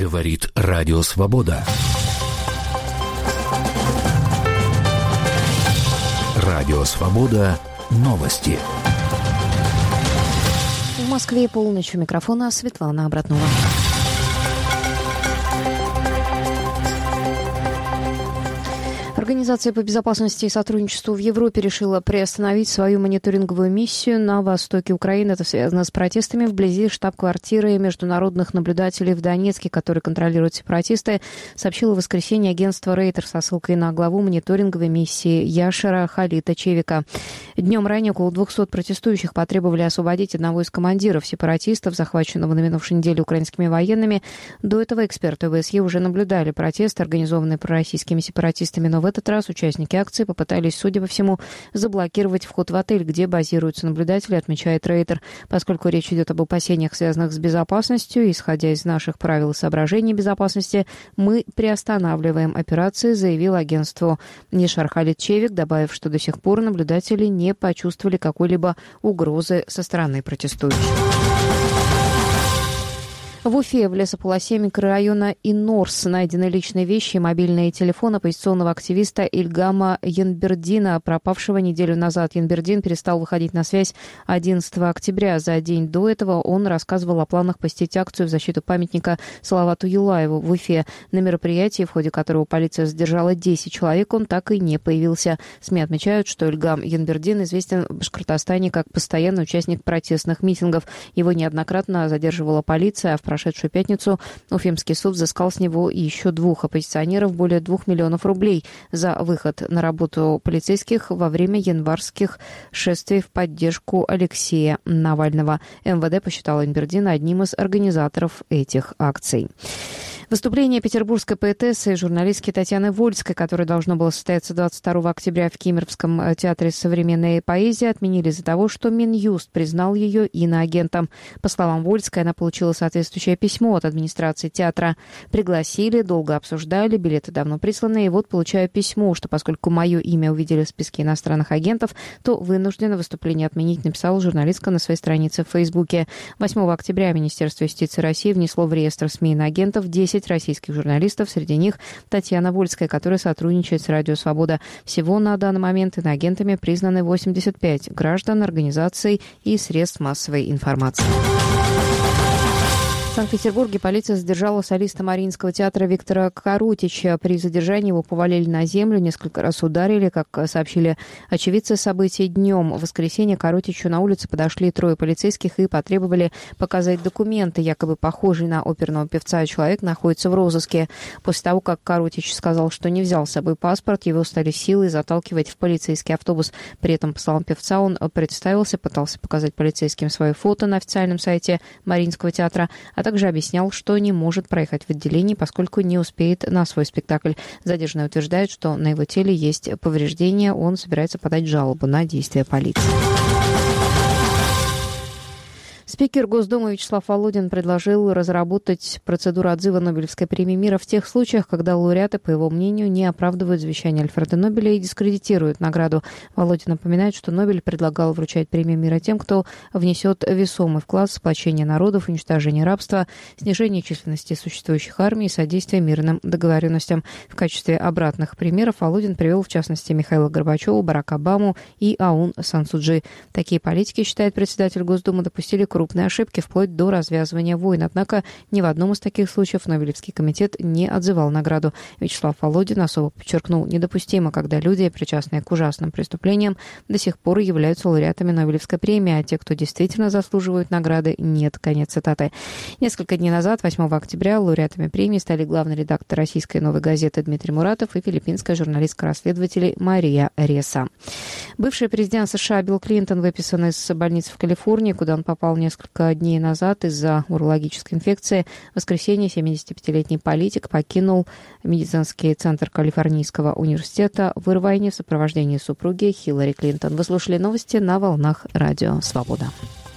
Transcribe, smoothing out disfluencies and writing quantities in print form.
Говорит Радио Свобода. Радио Свобода. Новости. В Москве полночь. У микрофона Светлана Обратнова. Организация по безопасности и сотрудничеству в Европе решила приостановить свою мониторинговую миссию на востоке Украины. Это связано с протестами вблизи штаб-квартиры международных наблюдателей в Донецке, который контролируют сепаратисты, сообщило в воскресенье агентство Рейтер со ссылкой на главу мониторинговой миссии Яшера Халита Чевика. Днем ранее около 200 протестующих потребовали освободить одного из командиров сепаратистов, захваченного на минувшей неделе украинскими военными. До этого эксперты ОБСЕ уже наблюдали протесты, организованные пророссийскими сепаратистами, но в этот раз участники акции попытались, судя по всему, заблокировать вход в отель, где базируются наблюдатели, отмечает Рейтер. Поскольку речь идет об опасениях, связанных с безопасностью, исходя из наших правил и соображений безопасности, мы приостанавливаем операции, заявил агентству Яшер Халит Чевик, добавив, что до сих пор наблюдатели не почувствовали какой-либо угрозы со стороны протестующих. В Уфе в лесополосе микрорайона Инорс найдены личные вещи и мобильные телефоны оппозиционного активиста Ильгама Янбердина, пропавшего неделю назад. Янбердин перестал выходить на связь 11 октября. За день до этого он рассказывал о планах посетить акцию в защиту памятника Салавату Юлаеву в Уфе. На мероприятии, в ходе которого полиция задержала 10 человек, он так и не появился. СМИ отмечают, что Ильгам Янбердин известен в Башкортостане как постоянный участник протестных митингов. Его неоднократно задерживала полиция, а в прошедшую пятницу Уфимский суд взыскал с него еще 2 оппозиционеров более 2 миллионов рублей за выход на работу полицейских во время январских шествий в поддержку Алексея Навального. МВД посчитал Янбердина одним из организаторов этих акций. Выступление петербургской поэтессы и журналистки Татьяны Вольской, которое должно было состояться 22 октября в Кемеровском театре современной поэзии, отменили из-за того, что Минюст признал ее иноагентом. По словам Вольской, она получила соответствующее письмо от администрации театра. Пригласили, долго обсуждали, билеты давно присланы, и вот получаю письмо, что поскольку мое имя увидели в списке иностранных агентов, то вынуждена выступление отменить, написала журналистка на своей странице в Фейсбуке. 8 октября Министерство юстиции России внесло в реестр СМИ иноагентов 10 российских журналистов, среди них Татьяна Вольская, которая сотрудничает с Радио Свобода. Всего на данный момент иноагентами признаны 85 граждан, организаций и средств массовой информации. В Санкт-Петербурге полиция задержала солиста Мариинского театра Виктора Карутича. При задержании его повалили на землю, несколько раз ударили, как сообщили очевидцы событий. Днем в воскресенье к Карутичу на улице подошли 3 полицейских и потребовали показать документы. Якобы похожий на оперного певца человек находится в розыске. После того, как Карутич сказал, что не взял с собой паспорт, его стали силой заталкивать в полицейский автобус. При этом, по словам певца, он представился, пытался показать полицейским свое фото на официальном сайте Мариинского театра, а также объяснял, что не может проехать в отделении, поскольку не успеет на свой спектакль. Задержанный утверждает, что на его теле есть повреждения, он собирается подать жалобу на действия полиции. Спикер Госдумы Вячеслав Володин предложил разработать процедуру отзыва Нобелевской премии мира в тех случаях, когда лауреаты, по его мнению, не оправдывают завещание Альфреда Нобеля и дискредитируют награду. Володин напоминает, что Нобель предлагал вручать премию мира тем, кто внесет весомый вклад в сплочение народов, уничтожение рабства, снижение численности существующих армий и содействие мирным договоренностям. В качестве обратных примеров Володин привел, в частности, Михаила Горбачева, Барака Обаму и Аун Сан Су Чжи. Такие политики, считает председатель Госдумы, допустили крупные ошибки вплоть до развязывания войн. Однако ни в одном из таких случаев Нобелевский комитет не отзывал награду. Вячеслав Володин особо подчеркнул: недопустимо, когда люди, причастные к ужасным преступлениям, до сих пор являются лауреатами Нобелевской премии, а те, кто действительно заслуживают награды, нет. Конец цитаты. Несколько дней назад, 8 октября, лауреатами премии стали главный редактор российской «Новой газеты» Дмитрий Муратов и филиппинская журналистка-расследователь Мария Реса. Бывший президент США Билл Клинтон выписан из больницы в Калифорнии, куда он попал несколько дней назад из-за урологической инфекции. В воскресенье 75-летний политик покинул медицинский центр Калифорнийского университета в Ирвайне в сопровождении супруги Хиллари Клинтон. Вы слушали новости на волнах Радио Свобода.